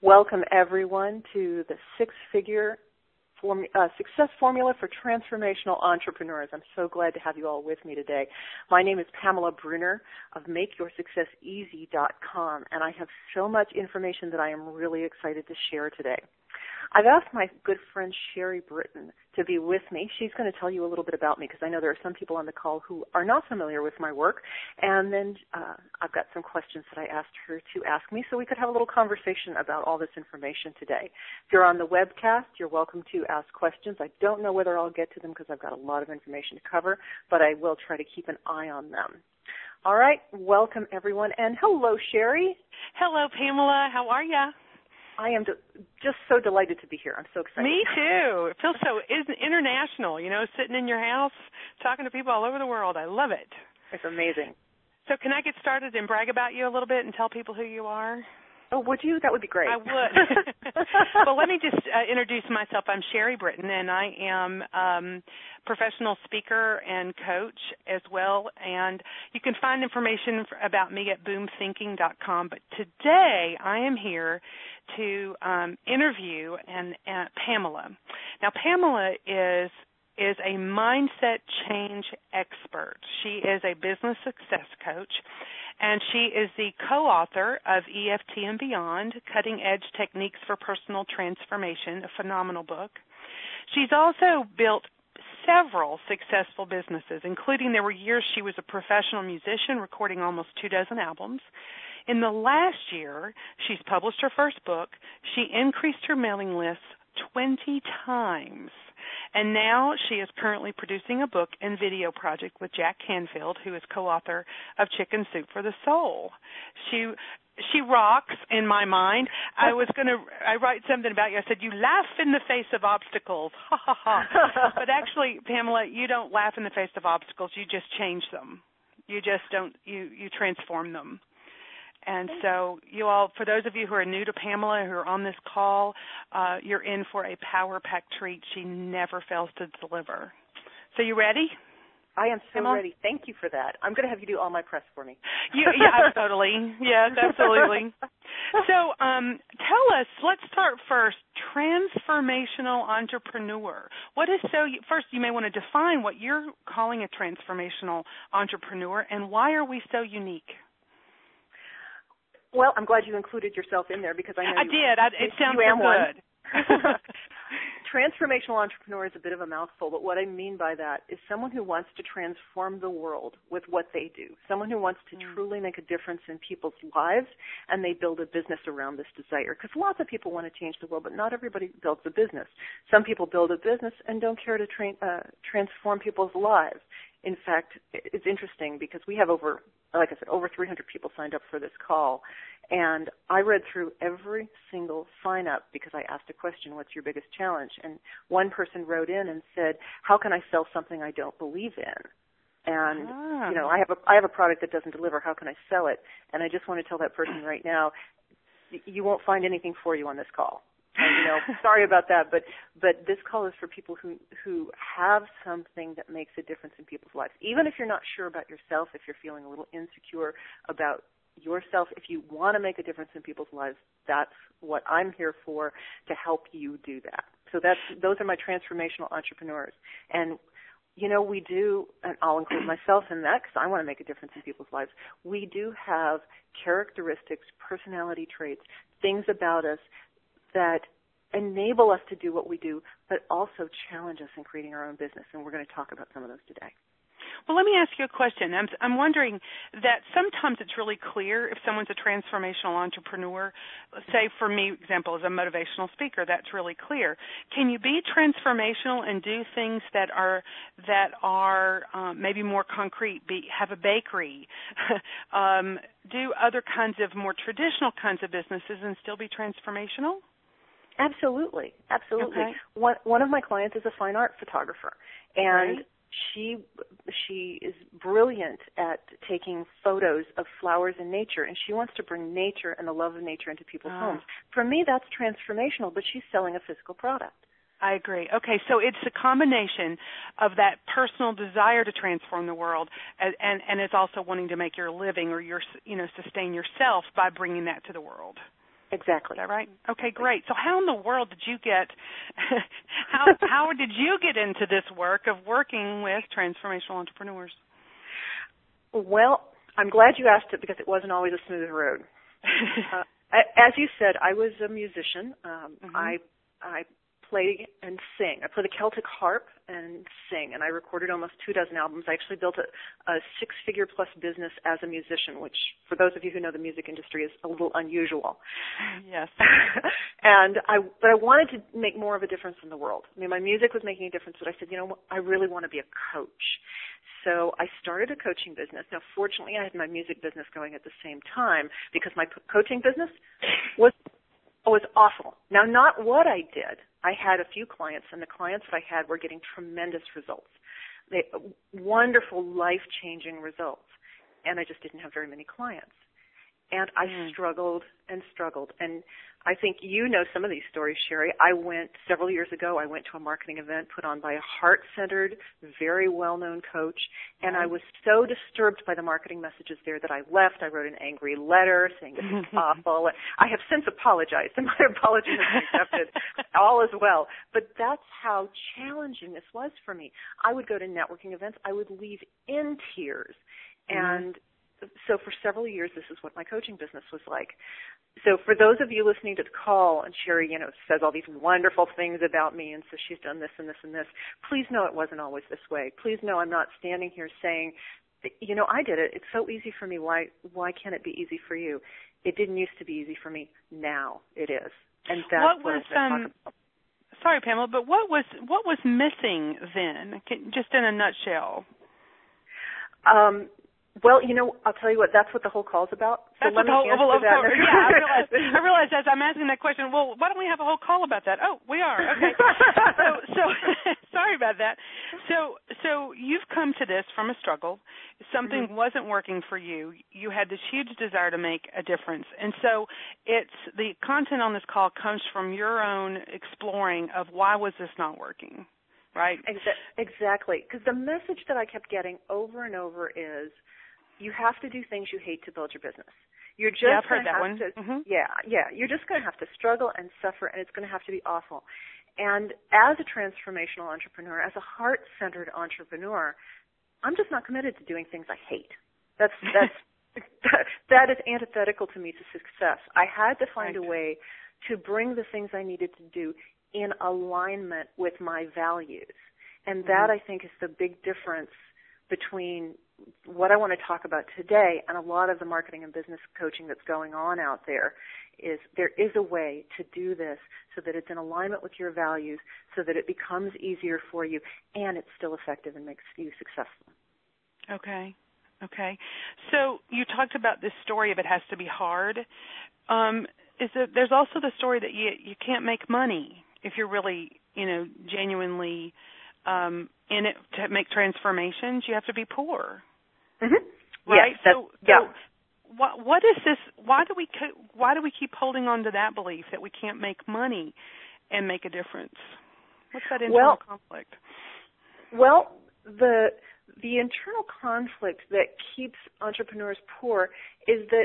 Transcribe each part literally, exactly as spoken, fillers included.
Welcome, everyone, to the six-figure form, uh, success formula for transformational entrepreneurs. I'm so glad to have you all with me today. My name is Pamela Bruner of make your success easy dot com, and I have so much information that I am really excited to share today. I've asked my good friend Sherry Britton to be with me. She's going to tell you a little bit about me because I know there are some people on the call who are not familiar with my work. And then uh, I've got some questions that I asked her to ask me so we could have a little conversation about all this information today. If you're on the webcast, you're welcome to ask questions. I don't know whether I'll get to them because I've got a lot of information to cover, but I will try to keep an eye on them. All right, welcome everyone. And hello, Sherry. Hello, Pamela. How are you? I am de- just so delighted to be here. I'm so excited. Me too. It feels so international, you know, sitting in your house, talking to people all over the world. I love it. It's amazing. So can I get started and brag about you a little bit and tell people who you are? Oh, would you? That would be great. I would. Well, let me just uh, introduce myself. I'm Sherry Britton, and I am um, professional speaker and coach as well. And you can find information about me at boom thinking dot com. But today I am here to um, interview and uh, Pamela. Now, Pamela is is a mindset change expert. She is a business success coach, and she is the co-author of E F T and Beyond, Cutting Edge Techniques for Personal Transformation, a phenomenal book. She's also built several successful businesses, including there were years she was a professional musician recording almost two dozen albums. In the last year, she's published her first book. She increased her mailing list twenty times. And now she is currently producing a book and video project with Jack Canfield, who is co-author of Chicken Soup for the Soul. She she rocks in my mind. I was going to I write something about you. I said, you laugh in the face of obstacles. Ha, ha, ha. But actually, Pamela, you don't laugh in the face of obstacles. You just change them. You just don't, you, you transform them. And so you all, for those of you who are new to Pamela, who are on this call, uh, you're in for a power-packed treat. She never fails to deliver. So you ready? I am so Pamela? ready. Thank you for that. I'm going to have you do all my press for me. You, yeah, totally. Yes, absolutely. So um, tell us, let's start first, transformational entrepreneur. What is so, first you may want to define what you're calling a transformational entrepreneur and why are we so unique? Well, I'm glad you included yourself in there because I know I you, did. I, it sounds you so good. Transformational entrepreneur is a bit of a mouthful, but what I mean by that is someone who wants to transform the world with what they do, someone who wants to mm. truly make a difference in people's lives, and they build a business around this desire. Because lots of people want to change the world, but not everybody builds a business. Some people build a business and don't care to tra- uh, transform people's lives. In fact, it's interesting because we have over, like I said, over three hundred people signed up for this call. And I read through every single sign-up because I asked a question, what's your biggest challenge? And one person wrote in and said, how can I sell something I don't believe in? And, ah. you know, I have a I have a product that doesn't deliver. How can I sell it? And I just want to tell that person right now, you won't find anything for you on this call. And, you know, sorry about that, but but this call is for people who, who have something that makes a difference in people's lives. Even if you're not sure about yourself, if you're feeling a little insecure about yourself, if you want to make a difference in people's lives, that's what I'm here for, to help you do that. So that's those are my transformational entrepreneurs. And, you know, we do, and I'll include myself in that because I want to make a difference in people's lives, we do have characteristics, personality traits, things about us that enable us to do what we do, but also challenge us in creating our own business. And we're going to talk about some of those today. Well, let me ask you a question. I'm, I'm wondering that sometimes it's really clear if someone's a transformational entrepreneur. Say, for me, example, as a motivational speaker, that's really clear. Can you be transformational and do things that are that are um, maybe more concrete? Be, have a bakery, um, do other kinds of more traditional kinds of businesses, and still be transformational? Absolutely, absolutely. Okay. One one of my clients is a fine art photographer, and right. she she is brilliant at taking photos of flowers in nature, and she wants to bring nature and the love of nature into people's oh. homes. For me, that's transformational, but she's selling a physical product. I agree. Okay, so it's a combination of that personal desire to transform the world, and, and, and it's also wanting to make your living or your, you know, sustain yourself by bringing that to the world. Exactly. Is that right? Okay, great. So how in the world did you get, how, how did you get into this work of working with transformational entrepreneurs? Well, I'm glad you asked it because it wasn't always a smooth road. uh, as you said, I was a musician. Um, mm-hmm. I I play and sing. I play the Celtic harp and sing, and I recorded almost two dozen albums. I actually built a, a six-figure plus business as a musician, which, for those of you who know the music industry, is a little unusual. Yes. and I, but I wanted to make more of a difference in the world. I mean, my music was making a difference, but I said, you know, I really want to be a coach. So I started a coaching business. Now, fortunately, I had my music business going at the same time because my coaching business was was awful. Now, not what I did. I had a few clients, and the clients that I had were getting tremendous results. They, wonderful, life-changing results. And I just didn't have very many clients. And I mm. struggled and struggled. And I think you know some of these stories, Sherry. I went, several years ago, I went to a marketing event put on by a heart-centered, very well-known coach, and I was so disturbed by the marketing messages there that I left. I wrote an angry letter saying this is awful. I have since apologized, and my apology has been accepted. All is well. But that's how challenging this was for me. I would go to networking events. I would leave in tears. And mm-hmm. so for several years, this is what my coaching business was like. So for those of you listening to the call, and Sherry, you know, says all these wonderful things about me and says she's done this and this and this, please know it wasn't always this way. Please know I'm not standing here saying, you know, I did it. It's so easy for me. Why why can't it be easy for you? It didn't used to be easy for me. Now it is. And that's what, what was, I'm um, about. Sorry, Pamela, but what was what was missing then, just in a nutshell? Um Well, you know, I'll tell you what, that's what the whole call's about. So that's let me whole, answer well, that. Course, yeah, I realized, I realized as I'm asking that question, well, why don't we have a whole call about that? Oh, we are. Okay. so, so sorry about that. So, so you've come to this from a struggle. Something mm-hmm. wasn't working for you. You had this huge desire to make a difference. And so it's the content on this call comes from your own exploring of why was this not working, right? Exactly. Because the message that I kept getting over and over is, you have to do things you hate to build your business. You're just yeah, I've heard that have one. To, mm-hmm. Yeah, yeah. You're just going to have to struggle and suffer, and it's going to have to be awful. And as a transformational entrepreneur, as a heart-centered entrepreneur, I'm just not committed to doing things I hate. That's that's that, that is antithetical to me to success. I had to find right. a way to bring the things I needed to do in alignment with my values, and that mm-hmm. I think is the big difference between what I want to talk about today and a lot of the marketing and business coaching that's going on out there is there is a way to do this so that it's in alignment with your values, so that it becomes easier for you, and it's still effective and makes you successful. Okay. Okay. So you talked about this story of it has to be hard. Um, is it, there's also the story that you you can't make money if you're really, you know, genuinely um, in it to make transformations. You have to be poor. Mm-hmm. Right. Yes, so, yeah. so what, what is this? Why do we why do we keep holding on to that belief that we can't make money and make a difference? What's that internal well, conflict? Well, the the internal conflict that keeps entrepreneurs poor is that.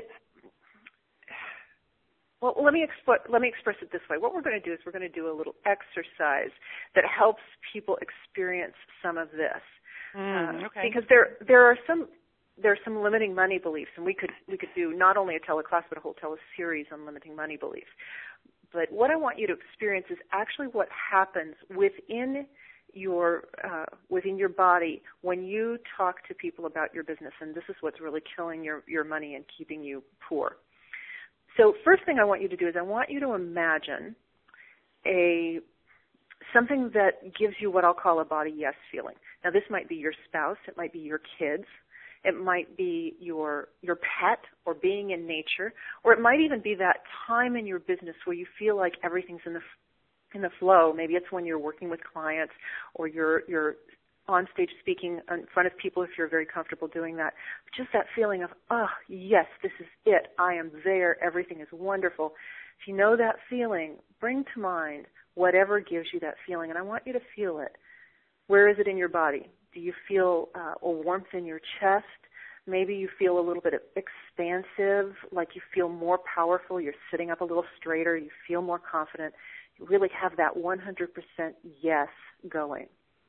Well, let me exp- let me express it this way. What we're going to do is we're going to do a little exercise that helps people experience some of this. Mm, uh, okay. Because there there are some there are some limiting money beliefs, and we could we could do not only a teleclass but a whole teleseries on limiting money beliefs. But what I want you to experience is actually what happens within your uh, within your body when you talk to people about your business, and this is what's really killing your your money and keeping you poor. So first thing I want you to do is I want you to imagine a something that gives you what I'll call a body yes feeling. Now this might be your spouse, it might be your kids, it might be your your pet or being in nature, or it might even be that time in your business where you feel like everything's in the in the flow. Maybe it's when you're working with clients or you're you're on stage speaking in front of people if you're very comfortable doing that. Just that feeling of, oh, yes, this is it. I am there. Everything is wonderful. If you know that feeling, bring to mind whatever gives you that feeling, and I want you to feel it. Where is it in your body? Do you feel uh, a warmth in your chest? Maybe you feel a little bit expansive, like you feel more powerful. You're sitting up a little straighter. You feel more confident. You really have that one hundred percent yes going.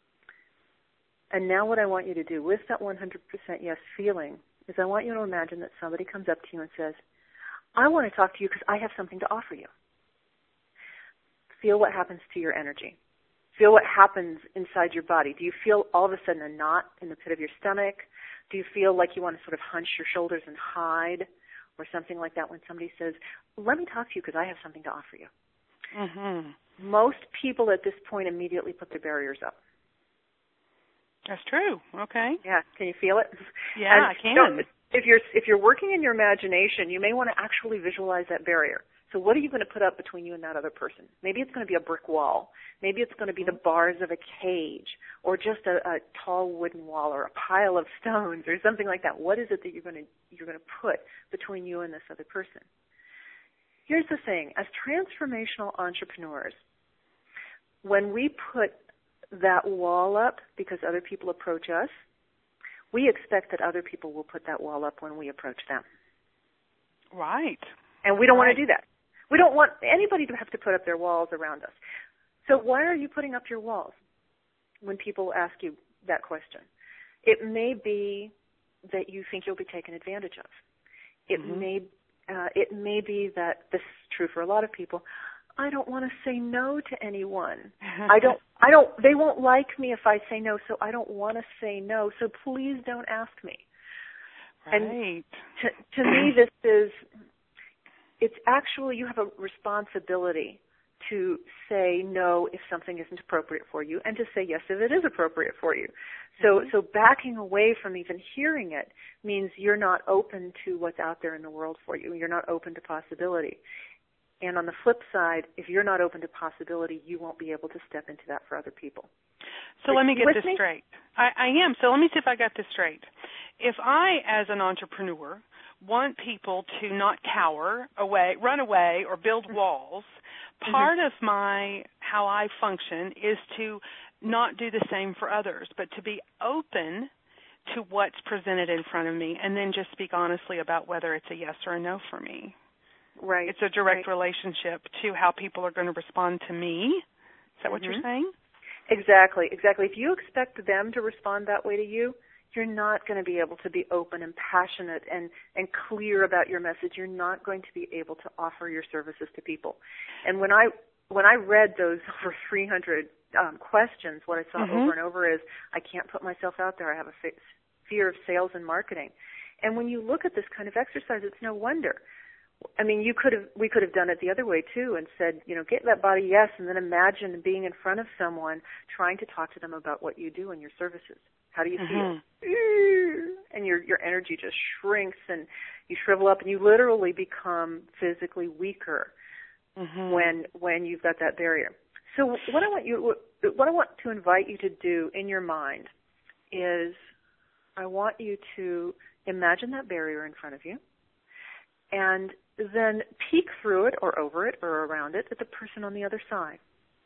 And now what I want you to do with that one hundred percent yes feeling is I want you to imagine that somebody comes up to you and says, I want to talk to you because I have something to offer you. Feel what happens to your energy. Feel what happens inside your body. Do you feel all of a sudden a knot in the pit of your stomach? Do you feel like you want to sort of hunch your shoulders and hide or something like that when somebody says, let me talk to you because I have something to offer you? Mm-hmm. Most people at this point immediately put their barriers up. That's true. Okay. Yeah. Can you feel it? Yeah, and I can. So if you're if you're working in your imagination, you may want to actually visualize that barrier. So what are you going to put up between you and that other person? Maybe it's going to be a brick wall. Maybe it's going to be the bars of a cage or just a, a tall wooden wall or a pile of stones or something like that. What is it that you're going to you're going to put between you and this other person? Here's the thing. As transformational entrepreneurs, when we put that wall up because other people approach us, we expect that other people will put that wall up when we approach them. Right. And we don't right. want to do that. We don't want anybody to have to put up their walls around us. So why are you putting up your walls when people ask you that question? It may be that you think you'll be taken advantage of. It mm-hmm. may uh, it may be that this is true for a lot of people. I don't want to say no to anyone. I don't, I don't, they won't like me if I say no, so I don't want to say no, so please don't ask me. Right. And to, to me, this is, it's actually, you have a responsibility to say no if something isn't appropriate for you and to say yes if it is appropriate for you. So, mm-hmm. so backing away from even hearing it means you're not open to what's out there in the world for you. You're not open to possibility. And on the flip side, if you're not open to possibility, you won't be able to step into that for other people. So let me get With this me? straight. I, I am. So let me see if I got this straight. If I, as an entrepreneur, want people to not cower away, run away, or build walls, part mm-hmm. of my, how I function is to not do the same for others, but to be open to what's presented in front of me and then just speak honestly about whether it's a yes or a no for me. Right. It's a direct right. relationship to how people are going to respond to me. Is that mm-hmm. what you're saying? Exactly, exactly. If you expect them to respond that way to you, you're not going to be able to be open and passionate and, and clear about your message. You're not going to be able to offer your services to people. And when I when I read those over three hundred um, questions, what I saw mm-hmm. over and over is, I can't put myself out there. I have a f- fear of sales and marketing. And when you look at this kind of exercise, it's no wonder. I mean, you could have, we could have done it the other way too and said, you know, get that body yes, and then imagine being in front of someone trying to talk to them about what you do and your services. How do you mm-hmm. feel? And your your energy just shrinks and you shrivel up and you literally become physically weaker mm-hmm. when when you've got that barrier. So what I want you, what I want to invite you to do in your mind is, I want you to imagine that barrier in front of you, and then peek through it or over it or around it at the person on the other side.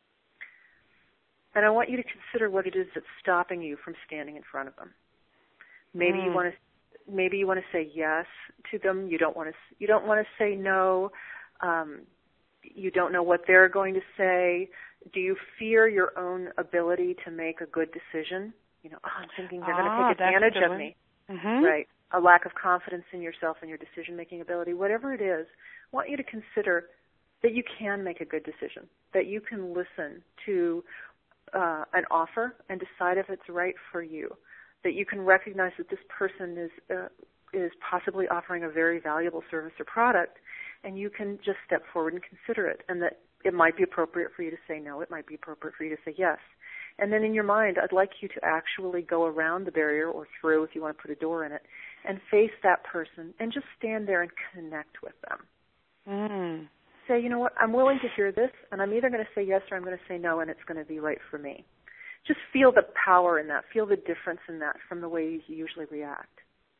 And I want you to consider what it is that's stopping you from standing in front of them. Maybe mm. you want to, maybe you want to say yes to them. You don't want to, you don't want to say no. Um, you don't know what they're going to say. Do you fear your own ability to make a good decision? You know, oh, I'm thinking they're ah, going to take advantage of me. Mm-hmm. Right. A lack of confidence in yourself and your decision-making ability, whatever it is, I want you to consider that you can make a good decision, that you can listen to uh, an offer and decide if it's right for you, that you can recognize that this person is uh, is possibly offering a very valuable service or product, and you can just step forward and consider it, and that it might be appropriate for you to say no, it might be appropriate for you to say yes. And then in your mind, I'd like you to actually go around the barrier or through, if you want to put a door in it, and face that person and just stand there and connect with them. Mm. Say, you know what, I'm willing to hear this, and I'm either going to say yes or I'm going to say no, and it's going to be right for me. Just feel the power in that. Feel the difference in that from the way you usually react.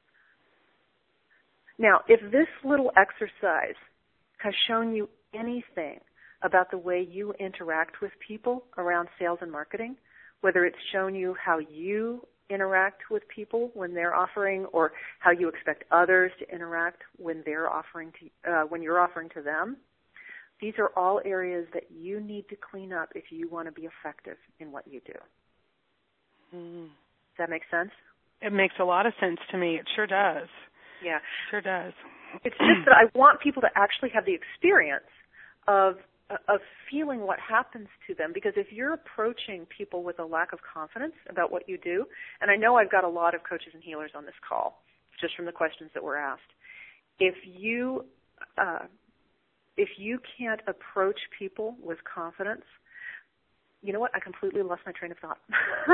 Now, if this little exercise has shown you anything about the way you interact with people around sales and marketing, whether it's shown you how you interact with people when they're offering, or how you expect others to interact when they're offering to uh, when you're offering to them. These are all areas that you need to clean up if you want to be effective in what you do. Mm. Does that make sense? It makes a lot of sense to me. It sure does. Yeah. Sure does. It's just that I want people to actually have the experience of of feeling what happens to them, because if you're approaching people with a lack of confidence about what you do, and I know I've got a lot of coaches and healers on this call, just from the questions that were asked, if you uh, if you can't approach people with confidence, you know what? I completely lost my train of thought.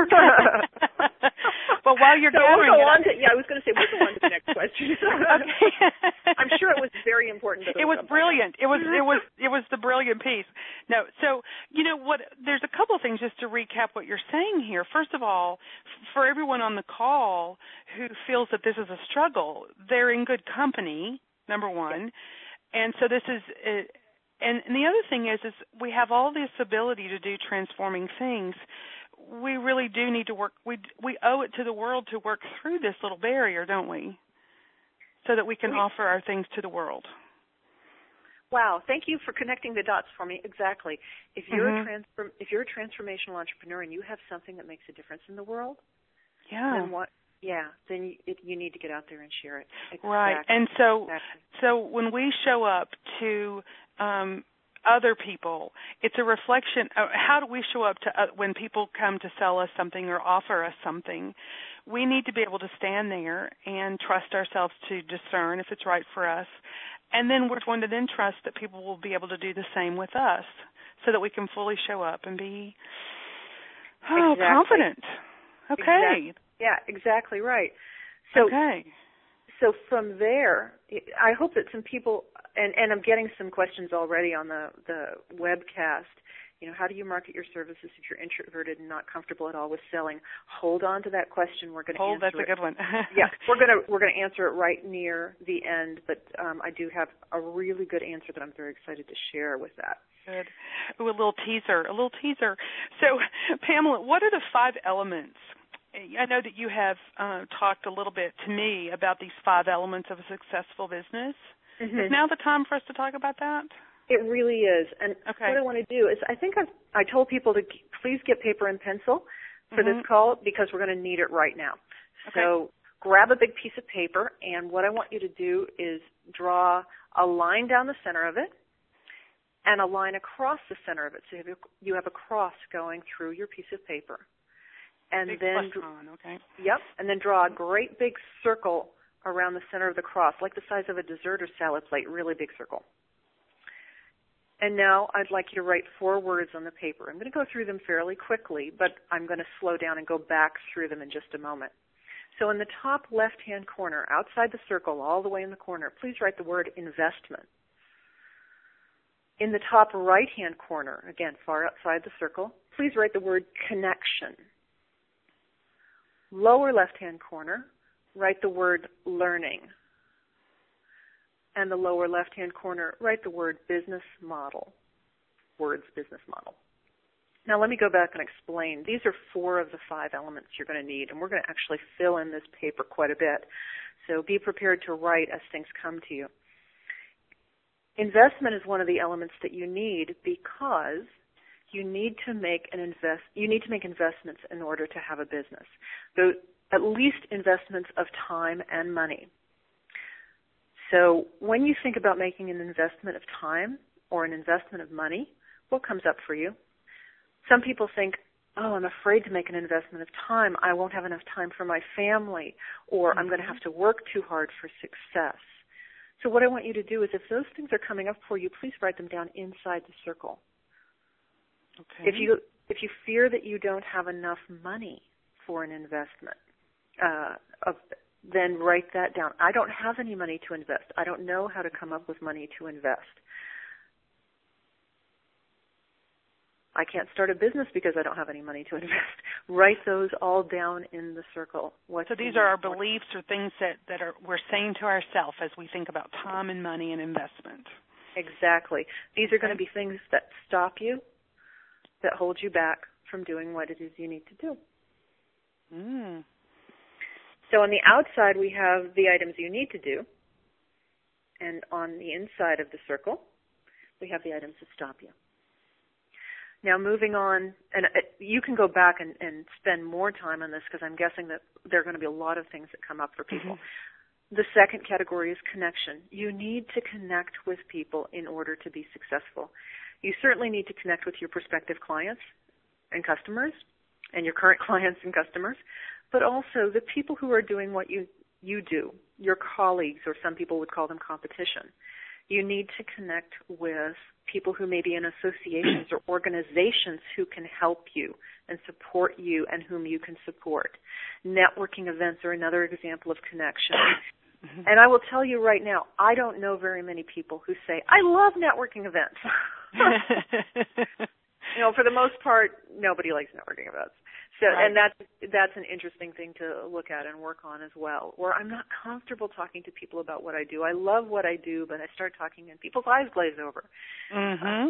Well, while you're so gathering we'll go it, on to, yeah, I was going to say we'll go on to the next question. Okay. I'm sure it was very important. But it was brilliant. It was it was it was the brilliant piece. No, so you know what? There's a couple of things just to recap what you're saying here. First of all, for everyone on the call who feels that this is a struggle, they're in good company. Number one, and so this is. Uh, And, and the other thing is, is we have all this ability to do transforming things. We really do need to work. We we owe it to the world to work through this little barrier, don't we? So that we can we, offer our things to the world. Wow! Thank you for connecting the dots for me. Exactly. If you're mm-hmm. a transform, if you're a transformational entrepreneur and you have something that makes a difference in the world, yeah. Then what? Yeah. Then you, it, you need to get out there and share it. Exactly. Right. And so, exactly. so when we show up to um, other people, it's a reflection of how do we show up to uh, when people come to sell us something or offer us something. We need to be able to stand there and trust ourselves to discern if it's right for us. And then we're going to then trust that people will be able to do the same with us so that we can fully show up and be oh, exactly. confident. Okay. Exactly. Yeah, exactly right. So, okay. So from there, I hope that some people, and, and I'm getting some questions already on the, the webcast, you know, how do you market your services if you're introverted and not comfortable at all with selling? Hold on to that question. We're going to Hold, answer that's it. a good one. yeah, we're going to we're going to answer it right near the end, but um, I do have a really good answer that I'm very excited to share with that. Good. Ooh, a little teaser, a little teaser. So, Pamela, what are the five elements? I know that you have uh, talked a little bit to me about these five elements of a successful business. Mm-hmm. Is now the time for us to talk about that? It really is. And okay. what I want to do is I think I've, I told people to please get paper and pencil for mm-hmm. this call because we're going to need it right now. Okay. So grab a big piece of paper, and what I want you to do is draw a line down the center of it and a line across the center of it. So you have, you have a cross going through your piece of paper. And big then, plus on, okay. Yep, and then draw a great big circle around the center of the cross, like the size of a dessert or salad plate, really big circle. And now I'd like you to write four words on the paper. I'm going to go through them fairly quickly, but I'm going to slow down and go back through them in just a moment. So in the top left-hand corner, outside the circle, all the way in the corner, please write the word investment. In the top right-hand corner, again, far outside the circle, please write the word connection. Lower left-hand corner, write the word learning. And the lower left-hand corner, write the word business model. Words, business model. Now let me go back and explain. These are four of the five elements you're going to need, and we're going to actually fill in this paper quite a bit. So be prepared to write as things come to you. Investment is one of the elements that you need because you need to make an invest. You need to make investments in order to have a business. So at least investments of time and money. So when you think about making an investment of time or an investment of money, what comes up for you? Some people think, oh, I'm afraid to make an investment of time. I won't have enough time for my family, or mm-hmm. I'm going to have to work too hard for success. So what I want you to do is if those things are coming up for you, please write them down inside the circle. Okay. If you if you fear that you don't have enough money for an investment, uh, of, then write that down. I don't have any money to invest. I don't know how to come up with money to invest. I can't start a business because I don't have any money to invest. Write those all down in the circle. What's so these are our beliefs or things that, that are we're saying to ourselves as we think about time and money and investment. Exactly. These are okay. going to be things that stop you, that hold you back from doing what it is you need to do. Mm. So on the outside, we have the items you need to do. And on the inside of the circle, we have the items that stop you. Now moving on, and you can go back and, and spend more time on this because I'm guessing that there are going to be a lot of things that come up for people. Mm-hmm. The second category is connection. You need to connect with people in order to be successful. You certainly need to connect with your prospective clients and customers and your current clients and customers, but also the people who are doing what you, you do, your colleagues, or some people would call them competition. You need to connect with people who may be in associations or organizations who can help you and support you and whom you can support. Networking events are another example of connection. Mm-hmm. And I will tell you right now, I don't know very many people who say, I love networking events. You know, for the most part, nobody likes networking events. So, right. And that's that's an interesting thing to look at and work on as well. Or I'm not comfortable talking to people about what I do. I love what I do, but I start talking and people's eyes glaze over. Mm-hmm. Uh,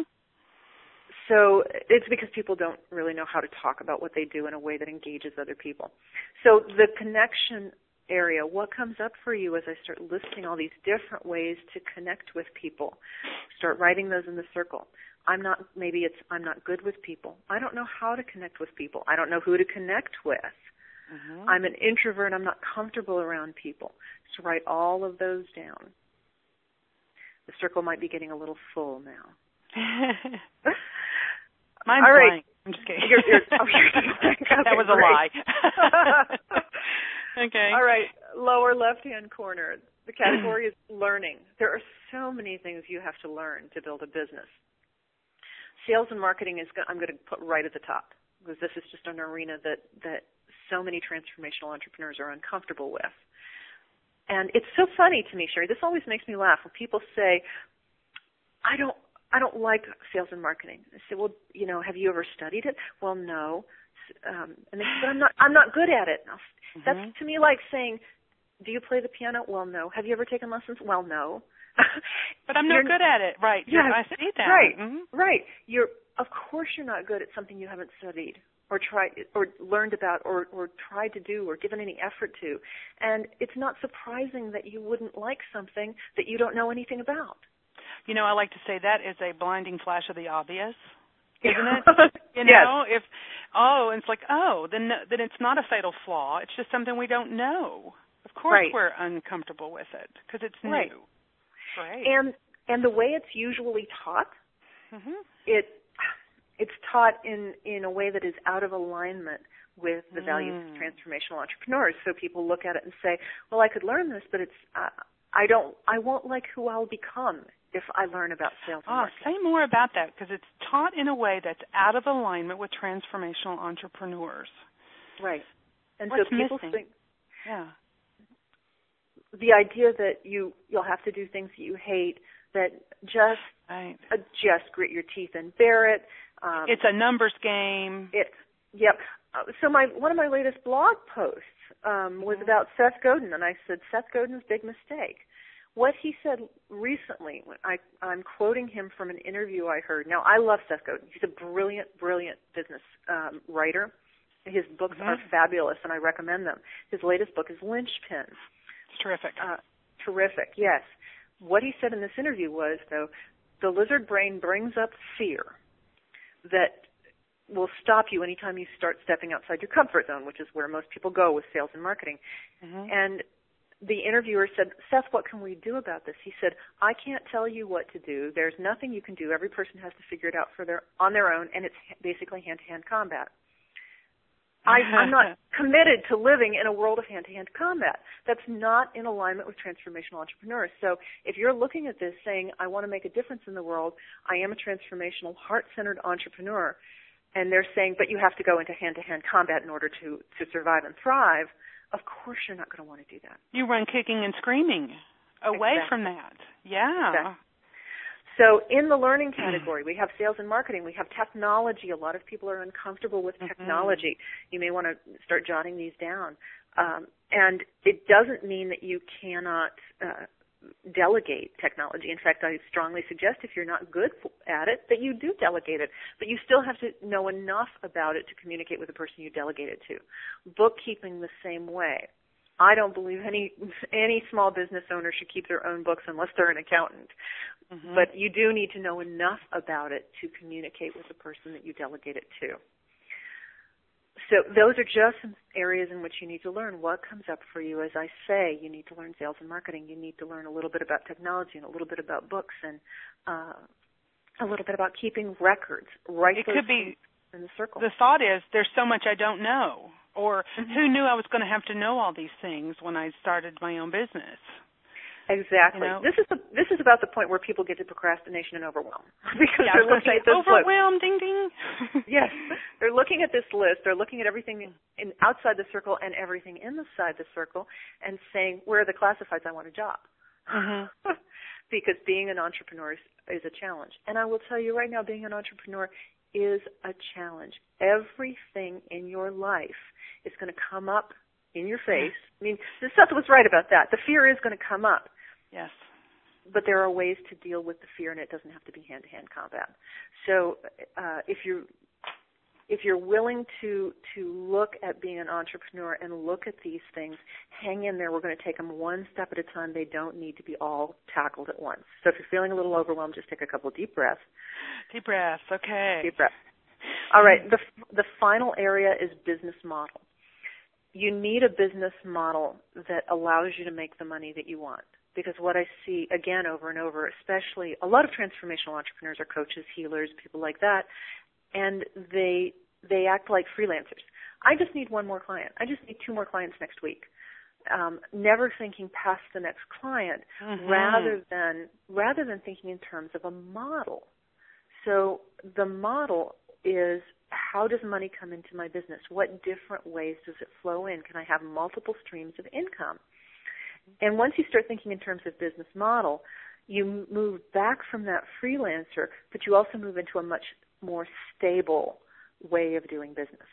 so it's because people don't really know how to talk about what they do in a way that engages other people. So the connection area, what comes up for you as I start listing all these different ways to connect with people? Start writing those in the circle. I'm not, maybe it's, I'm not good with people. I don't know how to connect with people. I don't know who to connect with. Mm-hmm. I'm an introvert. I'm not comfortable around people. So write all of those down. The circle might be getting a little full now. Mine's all right. blank. I'm just kidding. You're, you're, oh, you're blank. Okay, that was a great. lie. Okay. All right. Lower left-hand corner. The category is learning. There are so many things you have to learn to build a business. Sales and marketing is, I'm going to put right at the top because this is just an arena that, that so many transformational entrepreneurs are uncomfortable with. And it's so funny to me, Sherry. This always makes me laugh when people say, I don't, I don't like sales and marketing. I say, well, you know, have you ever studied it? Well, no. Um, and they say, but I'm not, I'm not good at it. Mm-hmm. That's to me like saying, do you play the piano? Well, no. Have you ever taken lessons? Well, no. But I'm not good at it. Right. Yes, I see that. Right. Mm-hmm. Right. You're, of course you're not good at something you haven't studied or tried or learned about or, or tried to do or given any effort to. And it's not surprising that you wouldn't like something that you don't know anything about. You know, I like to say that is a blinding flash of the obvious, isn't it? You know, yes. if, oh, and it's like, oh, then then it's not a fatal flaw. It's just something we don't know. Of course right. we're uncomfortable with it because it's new. Right. Right. And and the way it's usually taught, mm-hmm. it it's taught in, in a way that is out of alignment with the mm. values of transformational entrepreneurs. So people look at it and say, well, I could learn this, but it's uh, I don't I won't like who I'll become if I learn about sales and ah, marketing. Say more about that because it's taught in a way that's out of alignment with transformational entrepreneurs. Right. And What's so people missing? think yeah. the idea that you you'll have to do things that you hate, that just right. uh, just grit your teeth and bear it. Um, it's a numbers game. It's yep. Uh, so my one of my latest blog posts um, was mm-hmm. about Seth Godin, and I said Seth Godin's big mistake. What he said recently, I, I'm quoting him from an interview I heard. Now, I love Seth Godin. He's a brilliant, brilliant business um, writer. His books mm-hmm. are fabulous, and I recommend them. His latest book is Lynchpin. It's terrific. Uh, terrific, yes. What he said in this interview was, though, the lizard brain brings up fear that will stop you anytime you start stepping outside your comfort zone, which is where most people go with sales and marketing. Mm-hmm. And the interviewer said, Seth, what can we do about this? He said, I can't tell you what to do. There's nothing you can do. Every person has to figure it out for their on their own, and it's basically hand-to-hand combat. I, I'm not committed to living in a world of hand-to-hand combat. That's not in alignment with transformational entrepreneurs. So if you're looking at this saying, I want to make a difference in the world, I am a transformational, heart-centered entrepreneur, and they're saying, but you have to go into hand-to-hand combat in order to, to survive and thrive, of course you're not going to want to do that. You run kicking and screaming away exactly. from that. Yeah. Exactly. So in the learning category, we have sales and marketing. We have technology. A lot of people are uncomfortable with technology. Mm-hmm. You may want to start jotting these down. Um, and it doesn't mean that you cannot uh, delegate technology. In fact, I strongly suggest if you're not good at it, that you do delegate it. But you still have to know enough about it to communicate with the person you delegate it to. Bookkeeping the same way. I don't believe any any small business owner should keep their own books unless they're an accountant. Mm-hmm. But you do need to know enough about it to communicate with the person that you delegate it to. So those are just some areas in which you need to learn what comes up for you. As I say, you need to learn sales and marketing. You need to learn a little bit about technology and a little bit about books and uh, a little bit about keeping records. Right. It could be in the circle. The thought is there's so much I don't know, or mm-hmm. who knew I was going to have to know all these things when I started my own business. Exactly. You know? This is the, this is about the point where people get to procrastination and overwhelm because yeah, they're I was looking say, at this overwhelm, list. ding ding. Yes, they're looking at this list. They're looking at everything in, in outside the circle and everything inside the circle, and saying, "Where are the classifieds? I want a job." Mm-hmm. Because being an entrepreneur is, is a challenge, and I will tell you right now, being an entrepreneur is a challenge. Everything in your life is going to come up in your face. I mean, Seth was right about that. The fear is going to come up. Yes. But there are ways to deal with the fear, and it doesn't have to be hand-to-hand combat. So uh, if you're if you're willing to to look at being an entrepreneur and look at these things, hang in there. We're going to take them one step at a time. They don't need to be all tackled at once. So if you're feeling a little overwhelmed, just take a couple of deep breaths. Deep breaths, okay. Deep breaths. All right, the the final area is business model. You need a business model that allows you to make the money that you want. Because what I see, again, over and over, especially a lot of transformational entrepreneurs are coaches, healers, people like that, and they they act like freelancers. I just need one more client. I just need two more clients next week. Um, never thinking past the next client, mm-hmm. rather than rather than thinking in terms of a model. So the model is, how does money come into my business? What different ways does it flow in? Can I have multiple streams of income? And once you start thinking in terms of business model, you move back from that freelancer, but you also move into a much more stable way of doing business.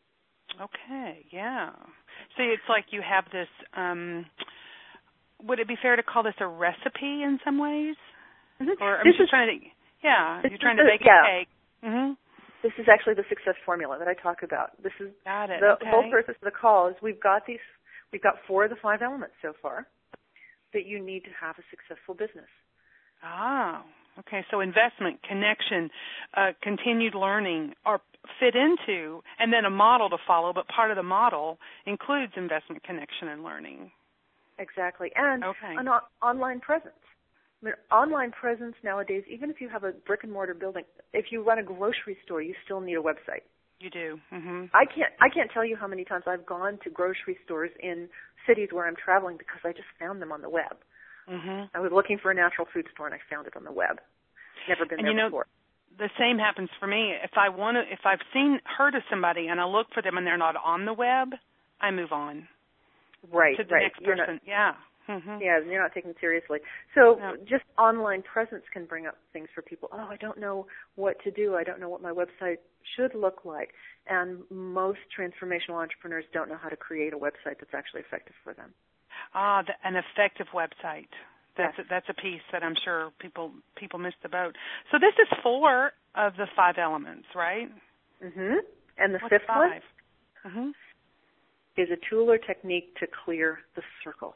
Okay, yeah. See, it's like you have this, um, would it be fair to call this a recipe in some ways? Mm-hmm. Or I'm this just is, trying to, yeah, you're trying the, to bake yeah. a cake. Mm-hmm. This is actually the success formula that I talk about. This is got it. the okay. whole purpose of the call is we've got these, we've got four of the five elements so far that you need to have a successful business. Ah, okay. So investment, connection, uh, continued learning are fit into, and then a model to follow, but part of the model includes investment, connection, and learning. Exactly. And okay. an o- online presence. I mean, online presence nowadays, even if you have a brick-and-mortar building, if you run a grocery store, you still need a website. You do. Mm-hmm. I can't I can't tell you how many times I've gone to grocery stores in cities where I'm traveling because I just found them on the web. Mm-hmm. I was looking for a natural food store and I found it on the web. Never been and there you know, before. The same happens for me. If I want to, if I've seen heard of somebody and I look for them and they're not on the web, I move on. Right. To the right. next You're person. not, yeah. Mm-hmm. Yeah, you're not taken seriously. So no. just online presence can bring up things for people. Oh, I don't know what to do. I don't know what my website should look like. And most transformational entrepreneurs don't know how to create a website that's actually effective for them. Ah, the, an effective website. That's yes. a, that's a piece that I'm sure people people miss the boat. So this is four of the five elements, right? Mm-hmm. And the What's fifth five? one mm-hmm. is a tool or technique to clear the circle.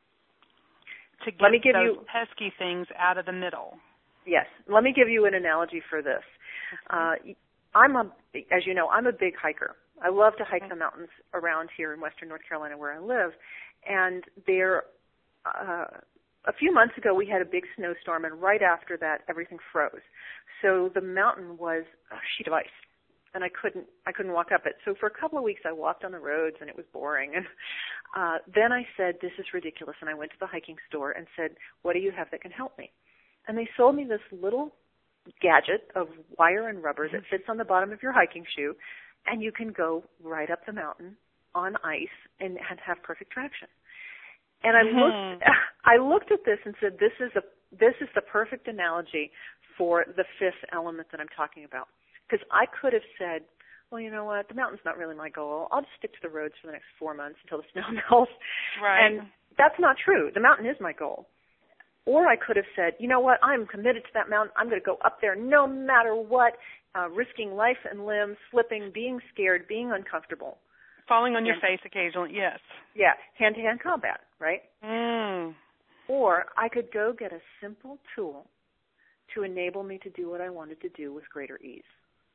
To get Let me give those you, pesky things out of the middle. Yes. Let me give you an analogy for this. Uh, I'm a, as you know, I'm a big hiker. I love to hike the mountains around here in western North Carolina where I live. And there, uh, a few months ago we had a big snowstorm, and right after that everything froze. So the mountain was a sheet of ice, and I couldn't I couldn't walk up it. So for a couple of weeks I walked on the roads, and it was boring. And uh, then I said, this is ridiculous, and I went to the hiking store and said, what do you have that can help me? And they sold me this little gadget of wire and rubber that fits on the bottom of your hiking shoe, and you can go right up the mountain on ice and, and have perfect traction. And I mm-hmm. looked I looked at this and said, this is a this is the perfect analogy for the fifth element that I'm talking about. Because I could have said, well, you know what, the mountain's not really my goal. I'll just stick to the roads for the next four months until the snow melts. Right. And that's not true. The mountain is my goal. Or I could have said, you know what, I'm committed to that mountain. I'm going to go up there no matter what, uh, risking life and limb, slipping, being scared, being uncomfortable. falling on your face occasionally, yes. Yeah, hand-to-hand combat, right? Mm. Or I could go get a simple tool to enable me to do what I wanted to do with greater ease.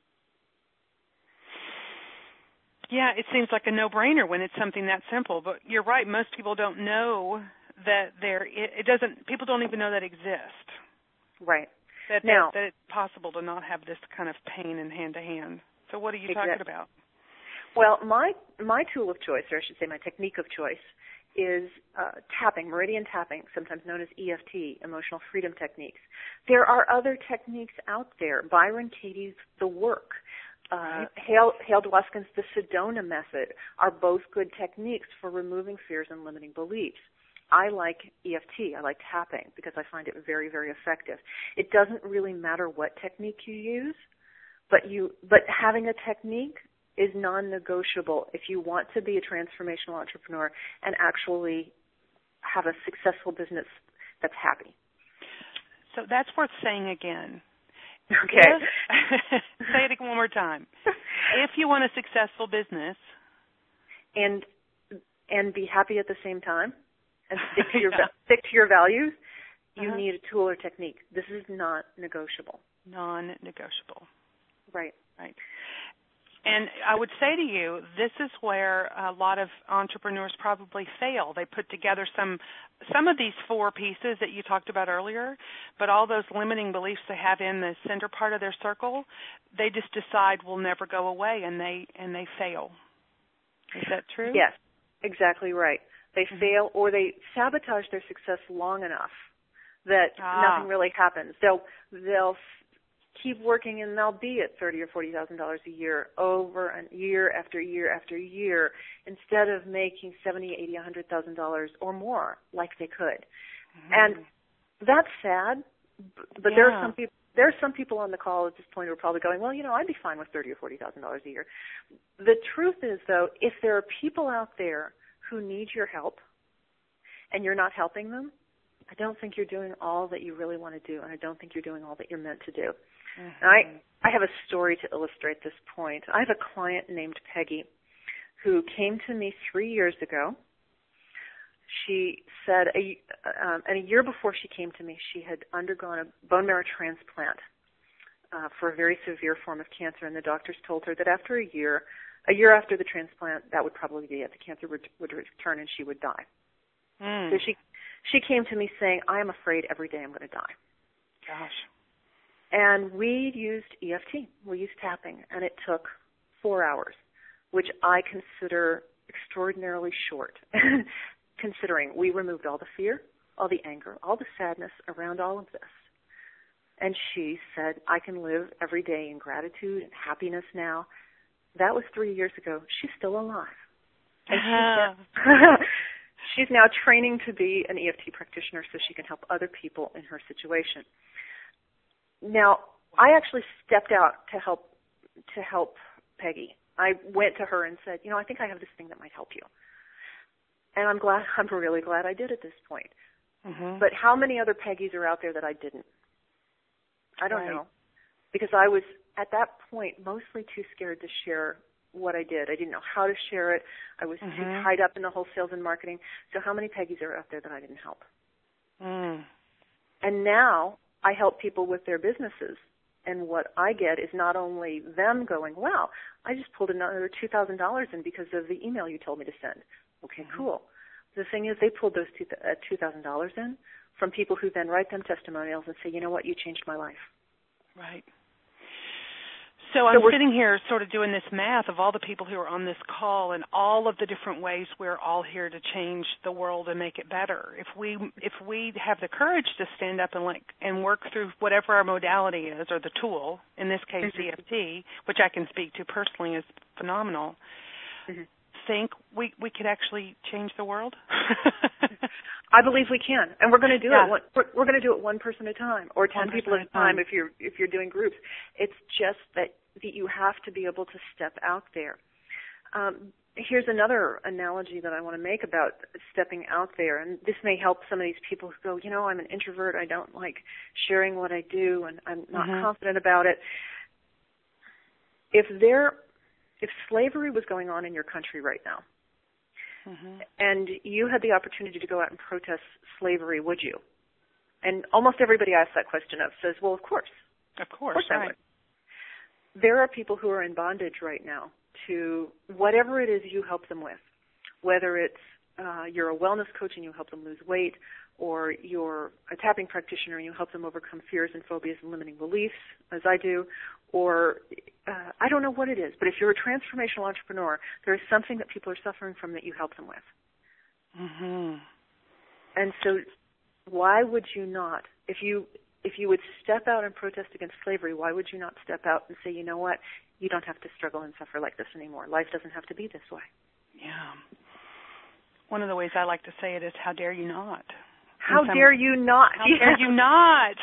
Yeah, it seems like a no-brainer when it's something that simple. But you're right, most people don't know that there. It, it doesn't. People don't even know that exists. Right. That, now, that, that it's possible to not have this kind of pain in hand-to-hand. So what are you exactly. talking about? Well, my my tool of choice, or I should say my technique of choice, is uh, tapping, meridian tapping, sometimes known as E F T, emotional freedom techniques. There are other techniques out there. Byron Katie's The Work, uh, Hale, Hale Dwoskin's The Sedona Method are both good techniques for removing fears and limiting beliefs. I like E F T. I like tapping because I find it very, very effective. It doesn't really matter what technique you use, but you but having a technique is non-negotiable if you want to be a transformational entrepreneur and actually have a successful business that's happy. So that's worth saying again. Okay. If, say it one more time. If you want a successful business and and be happy at the same time and stick to your yeah. stick to your values, you uh-huh. need a tool or technique. This is not negotiable. Non-negotiable. Right. Right. And I would say to you, this is where a lot of entrepreneurs probably fail. They put together some some of these four pieces that you talked about earlier, but all those limiting beliefs they have in the center part of their circle, they just decide will never go away, and they and they fail. Is that true? Yes, exactly right. They mm-hmm. fail, or they sabotage their success long enough that ah. nothing really happens. They'll they'll keep working, and they'll be at thirty or forty thousand dollars a year over and year after year after year, instead of making seventy, eighty, a hundred thousand dollars or more, like they could. Mm-hmm. And that's sad. But yeah. there are some people. There are some people on the call at this point who are probably going, well, you know, I'd be fine with thirty or forty thousand dollars a year. The truth is, though, if there are people out there who need your help, and you're not helping them, I don't think you're doing all that you really want to do, and I don't think you're doing all that you're meant to do. Mm-hmm. I I have a story to illustrate this point. I have a client named Peggy who came to me three years ago. She said, a, um, and a year before she came to me, she had undergone a bone marrow transplant uh, for a very severe form of cancer, and the doctors told her that after a year, a year after the transplant, that would probably be it. The cancer would, would return and she would die. Mm. So she she came to me saying, I am afraid every day I'm going to die. Gosh. And we used E F T. We used tapping, and it took four hours, which I consider extraordinarily short, considering we removed all the fear, all the anger, all the sadness around all of this. And she said, I can live every day in gratitude and happiness now. That was three years ago. She's still alive. And uh-huh. she's, now, she's now training to be an E F T practitioner so she can help other people in her situation. Now, I actually stepped out to help to help Peggy. I went to her and said, you know, I think I have this thing that might help you. And I'm glad, I'm really glad I did at this point. Mm-hmm. But how many other Peggies are out there that I didn't? I don't right. know. Because I was, at that point, mostly too scared to share what I did. I didn't know how to share it. I was mm-hmm. too tied up in the whole sales and marketing. So how many Peggies are out there that I didn't help? Mm. And now I help people with their businesses. And what I get is not only them going, wow, I just pulled another two thousand dollars in because of the email you told me to send. Okay, mm-hmm. cool. The thing is, they pulled those two thousand dollars in from people who then write them testimonials and say, you know what, you changed my life. Right. So I'm sitting here sort of doing this math of all the people who are on this call and all of the different ways we're all here to change the world and make it better. If we if we have the courage to stand up and like and work through whatever our modality is or the tool, in this case mm-hmm. E F T, which I can speak to personally is phenomenal, mm-hmm. think we, we could actually change the world? I believe we can, and we're going to do yeah. it. One, we're, we're going to do it one person at a time, or ten people at a time, time if you're if you're doing groups. It's just that, that you have to be able to step out there. Um, here's another analogy that I want to make about stepping out there, and this may help some of these people who go, you know, I'm an introvert. I don't like sharing what I do, and I'm not mm-hmm. confident about it. If they're if slavery was going on in your country right now, mm-hmm. and you had the opportunity to go out and protest slavery, would you? And almost everybody asks that question of says, well, of course. Of course, of course right. I would. There are people who are in bondage right now to whatever it is you help them with, whether it's uh, you're a wellness coach and you help them lose weight, or you're a tapping practitioner and you help them overcome fears and phobias and limiting beliefs, as I do, or uh, I don't know what it is, but if you're a transformational entrepreneur, there is something that people are suffering from that you help them with. Mm-hmm. And so why would you not, if you if you would step out and protest against slavery, why would you not step out and say, you know what, you don't have to struggle and suffer like this anymore. Life doesn't have to be this way. Yeah. One of the ways I like to say it is, how dare you not? How dare you not? How yeah. dare you not?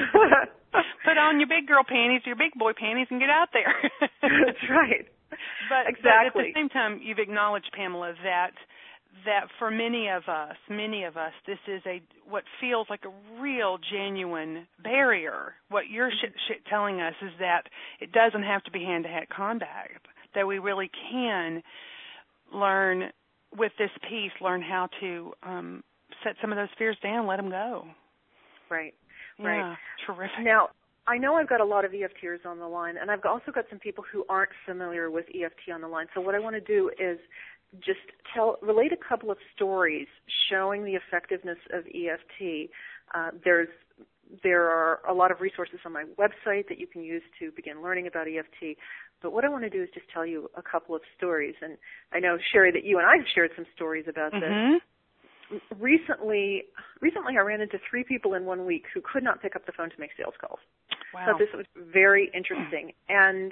Put on your big girl panties, your big boy panties, and get out there. That's right. But, exactly. but at the same time, you've acknowledged, Pamela, that that for many of us, many of us, this is a what feels like a real, genuine barrier. What you're sh- sh- telling us is that it doesn't have to be hand-to-hand combat, that we really can learn with this piece, learn how to um, set some of those fears down, let them go. Right, yeah, right. Terrific. Now, I know I've got a lot of E F Ters on the line, and I've also got some people who aren't familiar with E F T on the line. So what I want to do is just tell, relate a couple of stories showing the effectiveness of E F T. Uh, there's there are a lot of resources on my website that you can use to begin learning about E F T. But what I want to do is just tell you a couple of stories. And I know, Sherry, that you and I have shared some stories about mm-hmm. this. Recently, recently I ran into three people in one week who could not pick up the phone to make sales calls. Wow. So this was very interesting. And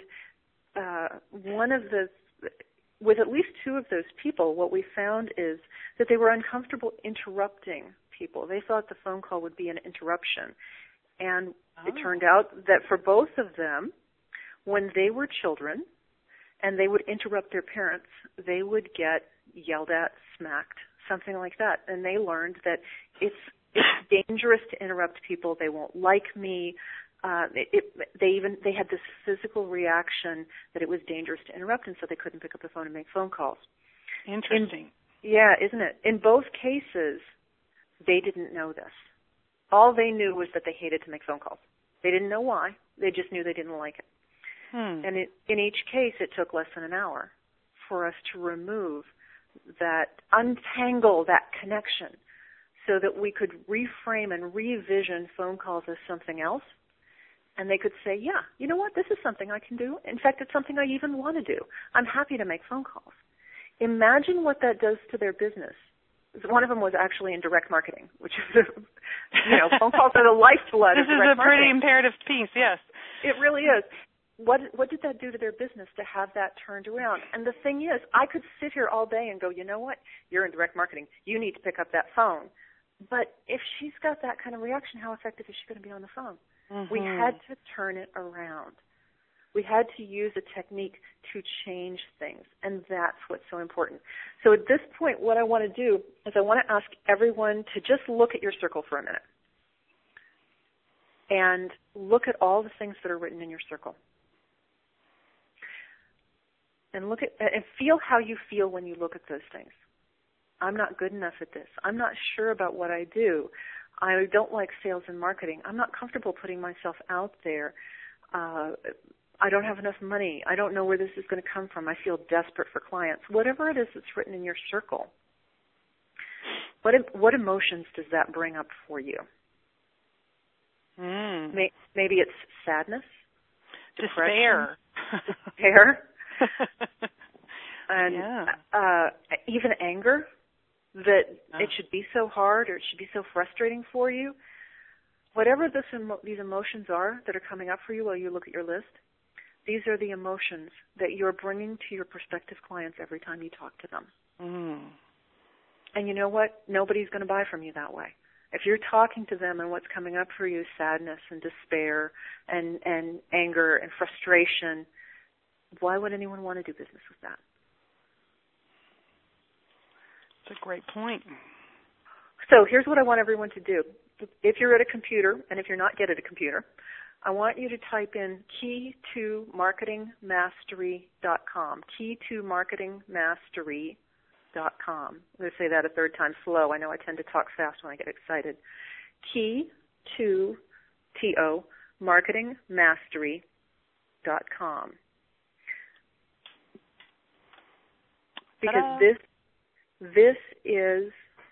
uh, one of the, with at least two of those people, what we found is that they were uncomfortable interrupting people. They thought the phone call would be an interruption. And oh. it turned out that for both of them, when they were children and they would interrupt their parents, they would get yelled at, smacked, something like that. And they learned that it's it's dangerous to interrupt people. They won't like me. Uh, it, it, they even they had this physical reaction that it was dangerous to interrupt, and so they couldn't pick up the phone and make phone calls. Interesting. In, yeah, isn't it? In both cases, they didn't know this. All they knew was that they hated to make phone calls. They didn't know why. They just knew they didn't like it. Hmm. And it, in each case, it took less than an hour for us to remove that, untangle that connection so that we could reframe and revision phone calls as something else. And they could say, yeah, you know what, this is something I can do. In fact, it's something I even want to do. I'm happy to make phone calls. Imagine what that does to their business. One of them was actually in direct marketing, which is, you know, phone calls are the lifeblood this of direct marketing. This is a pretty imperative piece, yes. It really is. What what did that do to their business to have that turned around? And the thing is, I could sit here all day and go, you know what, you're in direct marketing. You need to pick up that phone. But if she's got that kind of reaction, how effective is she going to be on the phone? Mm-hmm. We had to turn it around. We had to use a technique to change things, and that's what's so important. So at this point, what I want to do is I want to ask everyone to just look at your circle for a minute and look at all the things that are written in your circle. And look at and feel how you feel when you look at those things. I'm not good enough at this. I'm not sure about what I do. I don't like sales and marketing. I'm not comfortable putting myself out there. Uh, I don't have enough money. I don't know where this is going to come from. I feel desperate for clients. Whatever it is that's written in your circle, what what emotions does that bring up for you? Mm. Maybe it's sadness, despair, despair. and yeah. uh, even anger that oh. it should be so hard or it should be so frustrating for you. Whatever this emo- these emotions are that are coming up for you while you look at your list, these are the emotions that you're bringing to your prospective clients every time you talk to them. Mm. And you know what? Nobody's going to buy from you that way. If you're talking to them and what's coming up for you is sadness and despair and, and anger and frustration, why would anyone want to do business with that? That's a great point. So here's what I want everyone to do. if you're at a computer, and if you're not yet at a computer, I want you to type in key to marketing mastery dot com, key to marketing mastery dot com. I'm going to say that a third time slow. I know I tend to talk fast when I get excited. Key to, T O, marketing mastery dot com. Because Ta-da. this this is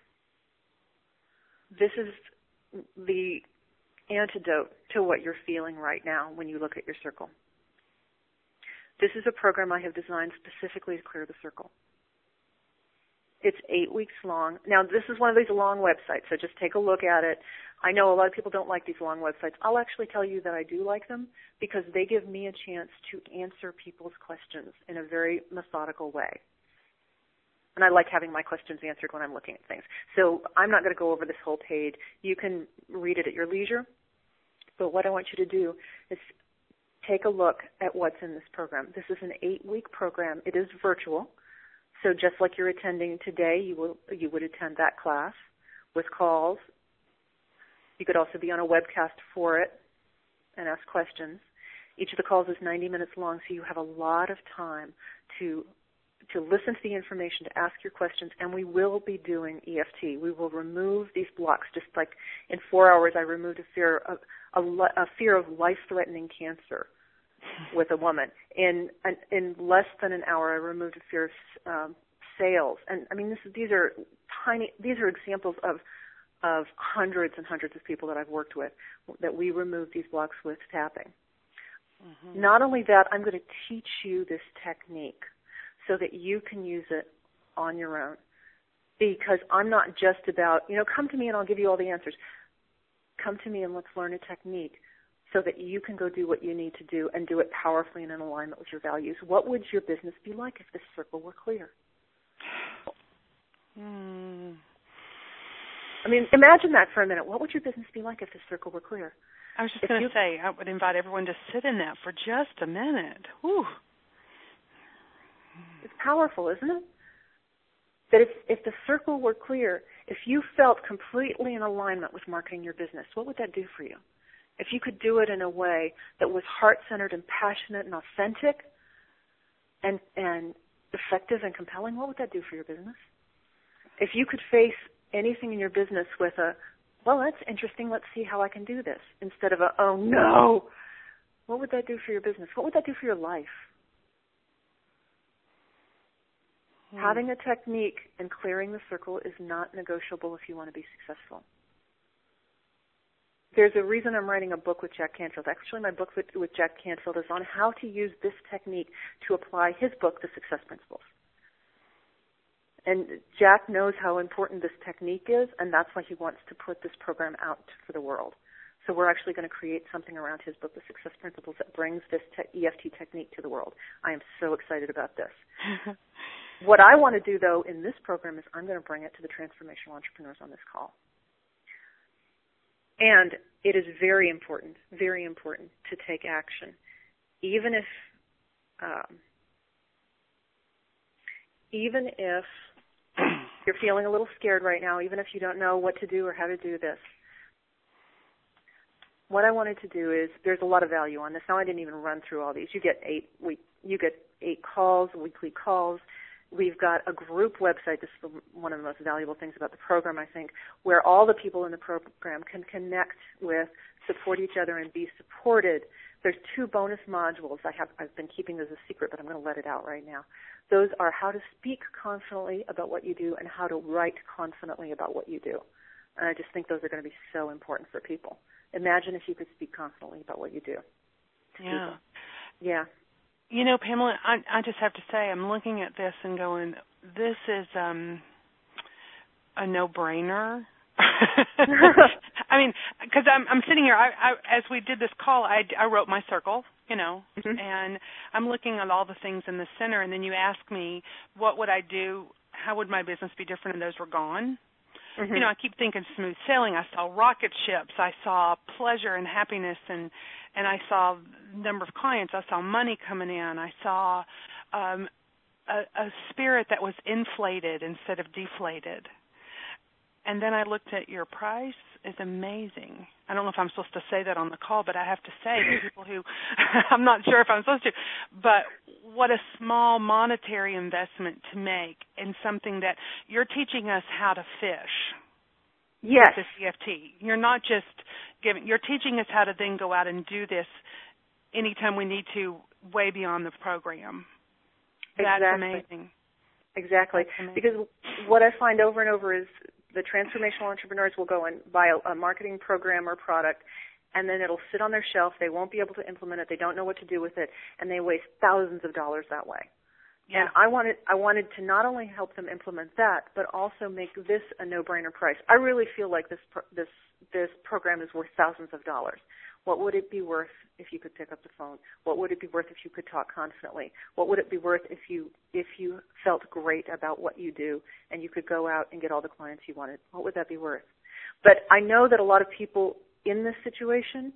this is the antidote to what you're feeling right now when you look at your circle. This is a program I have designed specifically to clear the circle. It's eight weeks long. Now, this is one of these long websites, so just take a look at it. I know a lot of people don't like these long websites. I'll actually tell you that I do like them because they give me a chance to answer people's questions in a very methodical way. And I like having my questions answered when I'm looking at things. So I'm not going to go over this whole page. You can read it at your leisure. But what I want you to do is take a look at what's in this program. This is an eight-week program. It is virtual. So just like you're attending today, you will you would attend that class with calls. You could also be on a webcast for it and ask questions. Each of the calls is ninety minutes long, so you have a lot of time to to listen to the information, to ask your questions, and we will be doing E F T. We will remove these blocks. Just like in four hours, I removed a fear of a, a fear of life-threatening cancer with a woman. In in less than an hour, I removed a fear of um, sales. And I mean, this, these are tiny. These are examples of of hundreds and hundreds of people that I've worked with that we remove these blocks with tapping. Mm-hmm. Not only that, I'm going to teach you this technique so that you can use it on your own. Because I'm not just about, you know, come to me and I'll give you all the answers. Come to me and let's learn a technique so that you can go do what you need to do and do it powerfully and in alignment with your values. What would your business be like if this circle were clear? Hmm. I mean, imagine that for a minute. What would your business be like if this circle were clear? I was just going to say, I would invite everyone to sit in that for just a minute. Whew. It's powerful, isn't it? That if, if the circle were clear, if you felt completely in alignment with marketing your business, what would that do for you? If you could do it in a way that was heart-centered and passionate and authentic and, and effective and compelling, what would that do for your business? If you could face anything in your business with a, well, that's interesting, let's see how I can do this, instead of a, oh, no, what would that do for your business? What would that do for your life? Hmm. Having a technique and clearing the circle is not negotiable if you want to be successful. There's a reason I'm writing a book with Jack Canfield. Actually, my book with, with Jack Canfield is on how to use this technique to apply his book, The Success Principles. And Jack knows how important this technique is, and that's why he wants to put this program out for the world. So we're actually going to create something around his book, The Success Principles, that brings this te- E F T technique to the world. I am so excited about this. What I want to do, though, in this program is I'm going to bring it to the transformational entrepreneurs on this call. And it is very important, very important to take action, even if, um, even if you're feeling a little scared right now, even if you don't know what to do or how to do this. What I wanted to do is, there's a lot of value on this. Now, I didn't even run through all these. You get eight week, you get eight calls, weekly calls. We've got a group website. This is one of the most valuable things about the program, I think, where all the people in the program can connect with, support each other, and be supported. There's two bonus modules. I have, I've been keeping this a secret, but I'm going to let it out right now. Those are how to speak confidently about what you do and how to write confidently about what you do. And I just think those are going to be so important for people. Imagine if you could speak confidently about what you do. Yeah. People. Yeah. You know, Pamela, I, I just have to say, I'm looking at this and going, this is um, a no-brainer. I mean, because I'm, I'm sitting here, I, I, as we did this call, I, I wrote my circle, you know, mm-hmm. and I'm looking at all the things in the center, and then you ask me, what would I do, how would my business be different, and those were gone. Mm-hmm. You know, I keep thinking smooth sailing. I saw rocket ships. I saw pleasure and happiness, and and I saw number of clients. I saw money coming in. I saw um, a, a spirit that was inflated instead of deflated. and then I looked at your price. It's amazing. I don't know if I'm supposed to say that on the call, but I have to say that people who, I'm not sure if I'm supposed to, but what a small monetary investment to make in something that you're teaching us how to fish. Yes. With this E F T. You're not just giving, you're teaching us how to then go out and do this anytime we need to, way beyond the program. That's exactly. amazing. Exactly. That's amazing. Because what I find over and over is the transformational entrepreneurs will go and buy a, a marketing program or product, and then it'll sit on their shelf. They won't be able to implement it. They don't know what to do with it, and they waste thousands of dollars that way. Yeah. And I wanted I wanted to not only help them implement that, but also make this a no-brainer price. I really feel like this pro- this this program is worth thousands of dollars. What would it be worth if you could pick up the phone? What would it be worth if you could talk confidently? What would it be worth if you if you felt great about what you do and you could go out and get all the clients you wanted? What would that be worth? But I know that a lot of people in this situation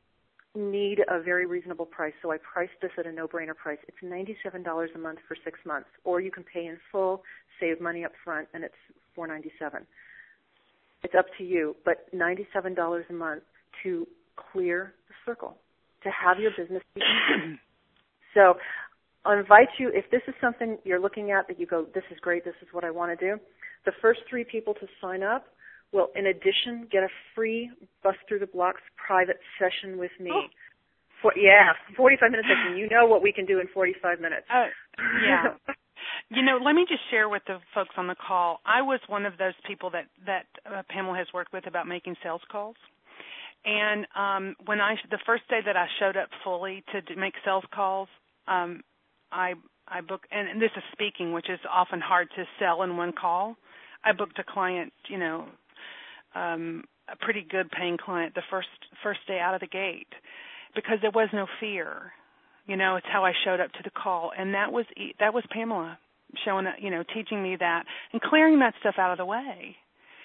need a very reasonable price, so I priced this at a no-brainer price. It's ninety-seven dollars a month for six months, or you can pay in full, save money up front, and it's four dollars and ninety-seven cents. It's up to you, but ninety-seven dollars a month to clear the circle, to have your business be easy. So I'll invite you, if this is something you're looking at that you go, this is great, this is what I want to do, the first three people to sign up will, in addition, get a free Bust Through the Blocks private session with me. Oh. For, yeah, forty-five minute session. You know what we can do in forty-five minutes. Uh, yeah. You know, let me just share with the folks on the call, I was one of those people that, that uh, Pamela has worked with about making sales calls. And um, when I, the first day that I showed up fully to do, make sales calls, um, I I booked, and, and this is speaking, which is often hard to sell in one call. I booked a client, you know, um, a pretty good paying client the first first day out of the gate because there was no fear. You know, it's how I showed up to the call, and that was that was Pamela showing, you know, teaching me that and clearing that stuff out of the way.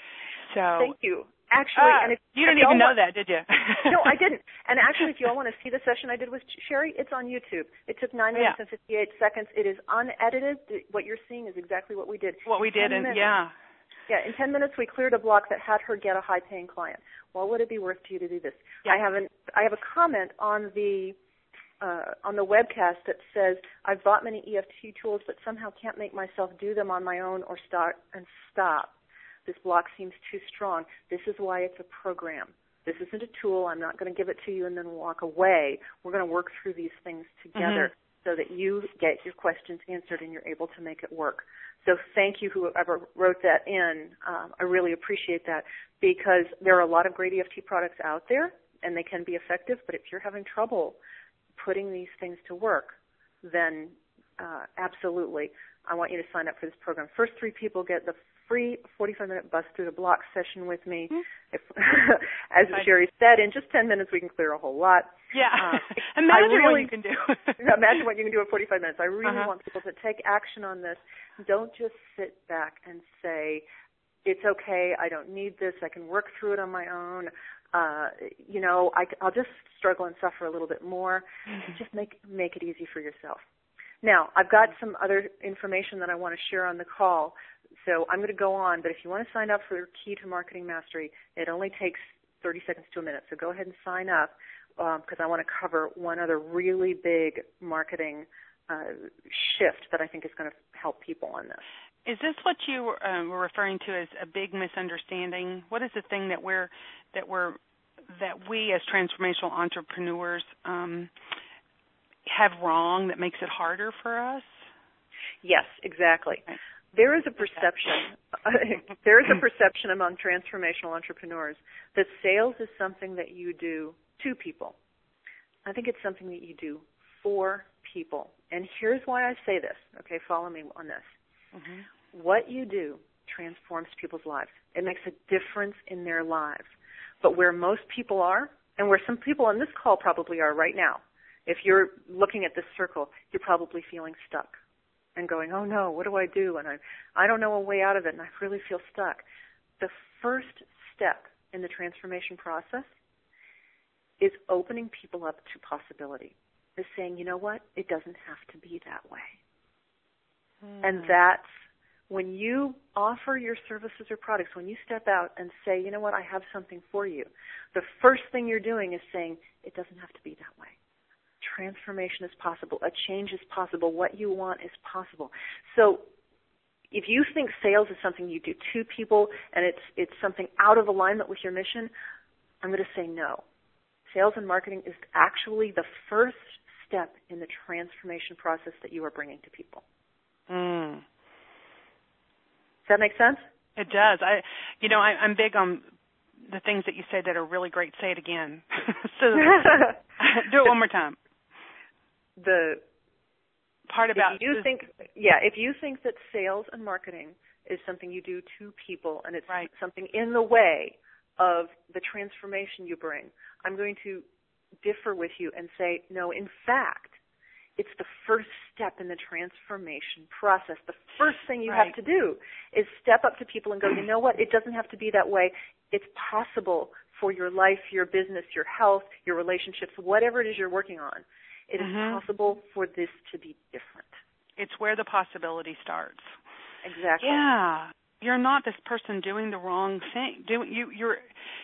So thank you. Actually, uh, and if you didn't if even know want, that, did you? No, I didn't. And actually, if you all want to see the session I did with Sherry, it's on YouTube. It took nine minutes yeah. and fifty-eight seconds. It is unedited. What you're seeing is exactly what we did. What we did, and minutes, yeah. Yeah, in ten minutes we cleared a block that had her get a high-paying client. What would it be worth to you to do this? Yeah. I have an I have a comment on the uh, on the webcast that says I've bought many E F T tools, but somehow can't make myself do them on my own or start and stop. This block seems too strong. This is why it's a program. This isn't a tool. I'm not going to give it to you and then walk away. We're going to work through these things together mm-hmm. so that you get your questions answered and you're able to make it work. So thank you, whoever wrote that in. Um, I really appreciate that because there are a lot of great E F T products out there and they can be effective, but if you're having trouble putting these things to work, then uh, absolutely, I want you to sign up for this program. First three people get the free forty-five minute Bust Through the Blocks session with me. Mm-hmm. If, as Sherry said, in just ten minutes we can clear a whole lot. Yeah. Uh, imagine really, what you can do. imagine what you can do in forty-five minutes. I really uh-huh. want people to take action on this. Don't just sit back and say, it's okay, I don't need this, I can work through it on my own. Uh, you know, I, I'll just struggle and suffer a little bit more. Mm-hmm. Just make make it easy for yourself. Now, I've got some other information that I want to share on the call, so I'm going to go on, but if you want to sign up for Key to Marketing Mastery, it only takes thirty seconds to a minute, so go ahead and sign up because um, I want to cover one other really big marketing uh, shift that I think is going to help people on this. Is this what you um, were referring to as a big misunderstanding? What is the thing that we're that we're that we as transformational entrepreneurs um, have wrong that makes it harder for us? Yes, exactly. Okay. There is a perception, there is a perception among transformational entrepreneurs that sales is something that you do to people. I think it's something that you do for people. And here's why I say this. Okay, follow me on this. Mm-hmm. What you do transforms people's lives. It makes a difference in their lives. But where most people are, and where some people on this call probably are right now, if you're looking at this circle, you're probably feeling stuck and going, oh no, what do I do? And I I don't know a way out of it and I really feel stuck. The first step in the transformation process is opening people up to possibility, is saying, you know what, it doesn't have to be that way. Mm. And that's when you offer your services or products, when you step out and say, you know what, I have something for you, the first thing you're doing is saying, it doesn't have to be that way. Transformation is possible. A change is possible. What you want is possible. So if you think sales is something you do to people and it's it's something out of alignment with your mission, I'm going to say no. Sales and marketing is actually the first step in the transformation process that you are bringing to people. Mm. Does that make sense? It does. I, you know, I, I'm big on the things that you say that are really great. Say it again. So do it one more time. The part about if you the, think, yeah, if you think that sales and marketing is something you do to people and it's right. something in the way of the transformation you bring, I'm going to differ with you and say, no, in fact, it's the first step in the transformation process. The first thing you right. have to do is step up to people and go, you know what, it doesn't have to be that way. It's possible for your life, your business, your health, your relationships, whatever it is you're working on. It mm-hmm. is possible for this to be different. It's where the possibility starts. Exactly. Yeah. You're not this person doing the wrong thing. Do, you, you're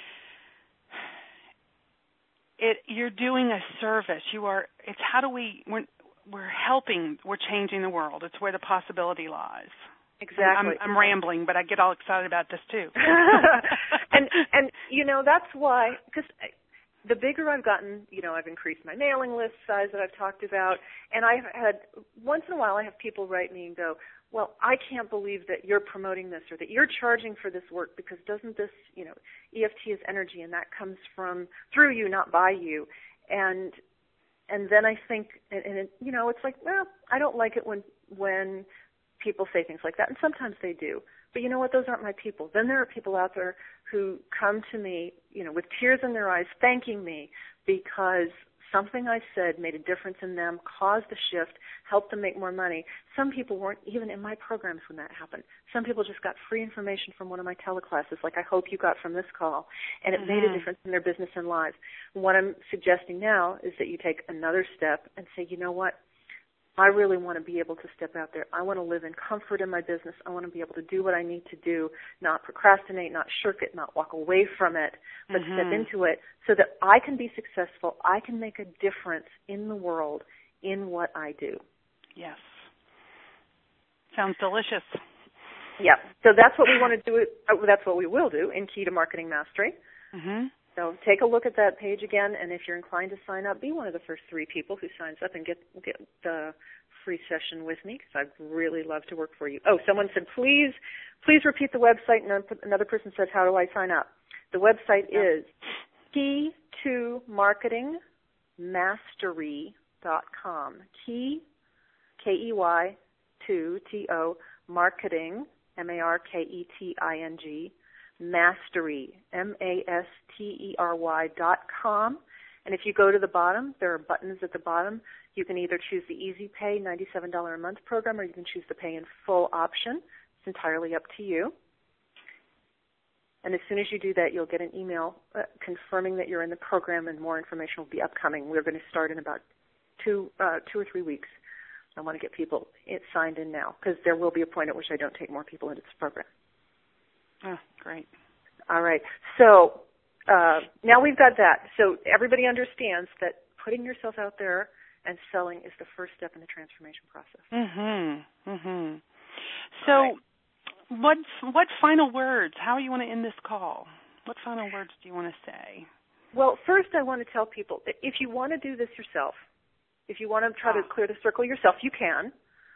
it, you're doing a service. You are. It's how do we? We're, we're helping. We're changing the world. It's where the possibility lies. Exactly. I'm, I'm rambling, but I get all excited about this too. and and you know that's why because. The bigger I've gotten, you know, I've increased my mailing list size that I've talked about, and I've had, once in a while I have people write me and go, well, I can't believe that you're promoting this or that you're charging for this work because doesn't this, you know, E F T is energy and that comes from, through you, not by you. And and then I think, and, and it, you know, it's like, well, I don't like it when when people say things like that, and sometimes they do. But you know what? Those aren't my people. Then there are people out there who come to me, you know, with tears in their eyes, thanking me because something I said made a difference in them, caused a shift, helped them make more money. Some people weren't even in my programs when that happened. Some people just got free information from one of my teleclasses, like I hope you got from this call, and it mm-hmm. made a difference in their business and lives. What I'm suggesting now is that you take another step and say, you know what? I really want to be able to step out there. I want to live in comfort in my business. I want to be able to do what I need to do, not procrastinate, not shirk it, not walk away from it, but mm-hmm. step into it so that I can be successful. I can make a difference in the world in what I do. Yes. Sounds delicious. Yeah. So that's what we want to do. That's what we will do in Key to Marketing Mastery. Mm-hmm. So take a look at that page again, and if you're inclined to sign up, be one of the first three people who signs up and get get the free session with me, because I'd really love to work for you. Oh, someone said, please, please repeat the website, and another person says, how do I sign up? The website yeah. is key to marketing mastery dot com. Key, K E Y, to, T O, marketing, M A R K E T I N G, Mastery, M A S T E R Y dot com. And if you go to the bottom, there are buttons at the bottom. You can either choose the Easy Pay ninety-seven dollars a month program, or you can choose the Pay in Full option. It's entirely up to you. And as soon as you do that, you'll get an email uh, confirming that you're in the program, and more information will be upcoming. We're going to start in about two, uh, two or three weeks. I want to get people signed in now, because there will be a point at which I don't take more people into this program. Oh, great. All right. So uh, now we've got that. So everybody understands that putting yourself out there and selling is the first step in the transformation process. Mm-hmm. Mm-hmm. So right. what, what final words, how you want to end this call? What final words do you want to say? Well, first I want to tell people that if you want to do this yourself, if you want to try oh. to clear the circle yourself, you can.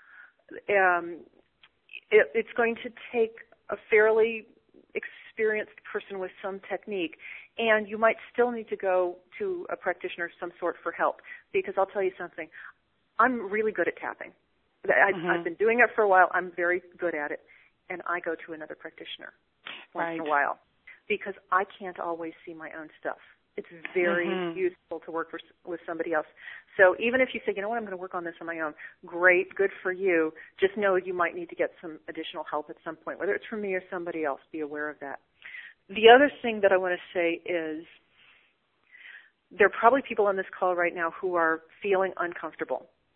Um, it, it's going to take a fairly experienced person with some technique, and you might still need to go to a practitioner of some sort for help, because I'll tell you something, I'm really good at tapping. I, mm-hmm. I've been doing it for a while. I'm very good at it, and I go to another practitioner once right. in a while, because I can't always see my own stuff. It's very mm-hmm. useful to work for, with somebody else. So even if you say, you know what, I'm going to work on this on my own, great, good for you. Just know you might need to get some additional help at some point, whether it's from me or somebody else. Be aware of that. The other thing that I want to say is there are probably people on this call right now who are feeling uncomfortable.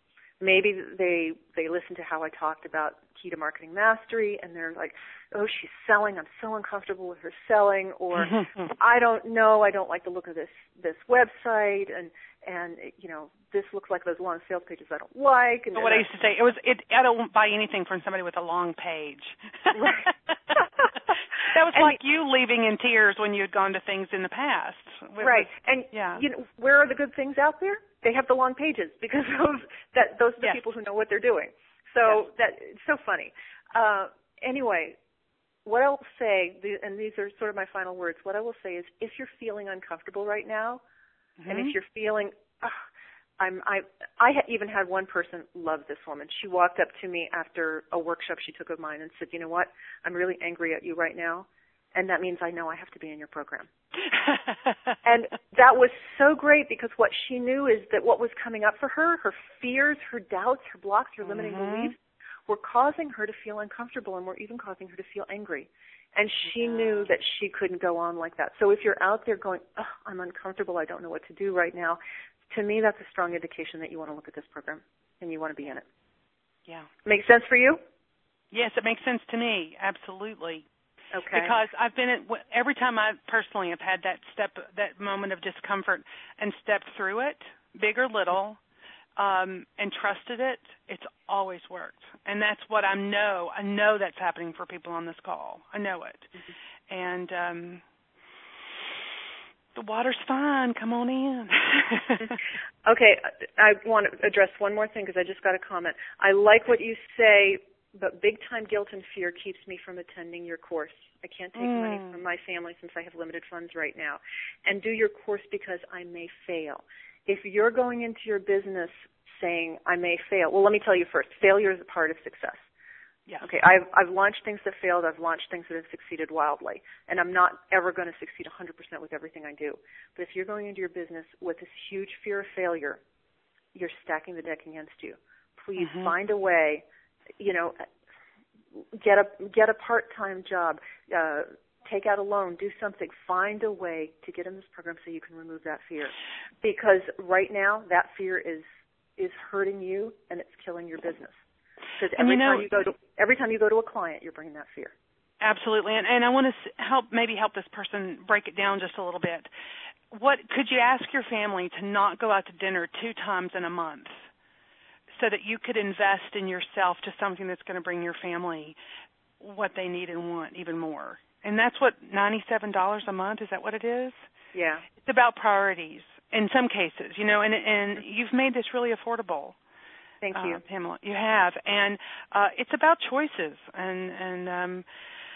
maybe they they listen to how I talked about Key to Marketing Mastery, and they're like, oh, she's selling. I'm so uncomfortable with her selling. Or I don't know. I don't like the look of this this website, and and you know, this looks like those long sales pages I don't like. And what I used to say, it was it. I don't buy anything from somebody with a long page. Right. That was and like you leaving in tears when you had gone to things in the past. It right. Was, and yeah. you know, where are the good things out there? They have the long pages because those that those are the yes. people who know what they're doing. So yes. that it's so funny. Uh, anyway, what I'll say, and these are sort of my final words. What I will say is, if you're feeling uncomfortable right now, mm-hmm. and if you're feeling, oh, I'm, I, I even had one person love this woman. She walked up to me after a workshop she took of mine and said, "You know what? I'm really angry at you right now, and that means I know I have to be in your program." And that was so great, because what she knew is that what was coming up for her, her fears, her doubts, her blocks, her limiting mm-hmm. beliefs, were causing her to feel uncomfortable and were even causing her to feel angry. And she yeah. knew that she couldn't go on like that. So if you're out there going, oh, I'm uncomfortable, I don't know what to do right now, to me that's a strong indication that you want to look at this program and you want to be in it. Yeah. Make sense for you? Yes, it makes sense to me, absolutely. Okay. Because I've been at, every time I personally have had that step, that moment of discomfort and stepped through it, big or little, um, and trusted it, it's always worked. And that's what I know. I know that's happening for people on this call. I know it. Mm-hmm. And um, the water's fine. Come on in. Okay. I want to address one more thing because I just got a comment. I like what you say, but big-time guilt and fear keeps me from attending your course. I can't take mm. money from my family since I have limited funds right now. And do your course because I may fail. If you're going into your business saying, I may fail, well, let me tell you first, failure is a part of success. Yeah. Okay, I've, I've launched things that failed. I've launched things that have succeeded wildly. And I'm not ever going to succeed one hundred percent with everything I do. But if you're going into your business with this huge fear of failure, you're stacking the deck against you. Please mm-hmm. find a way, you know, get a get a part-time job, uh, take out a loan, do something. Find a way to get in this program so you can remove that fear. Because right now, that fear is is hurting you and it's killing your business. Because every you know, time you go to every time you go to a client, you're bringing that fear. Absolutely, and, and I want to help maybe help this person break it down just a little bit. What could you ask your family to not go out to dinner two times in a month, so that you could invest in yourself to something that's going to bring your family what they need and want even more? And that's what ninety-seven dollars a month, is that what it is? Yeah. It's about priorities in some cases, you know, and and you've made this really affordable. Thank you. Uh, Pamela, you have. And uh, it's about choices and and um,